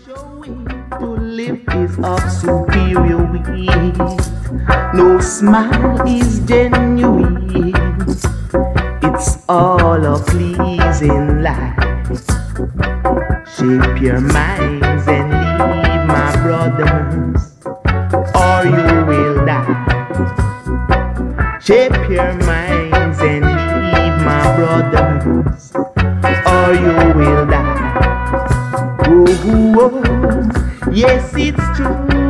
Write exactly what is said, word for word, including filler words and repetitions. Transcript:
To live is of superior weight. No smile is genuine. It's all a pleasing life. Shape your minds and leave, my brothers, or you will die. Shape your minds and leave, my brothers, or you will die. Oh, oh, oh. Yes, it's true.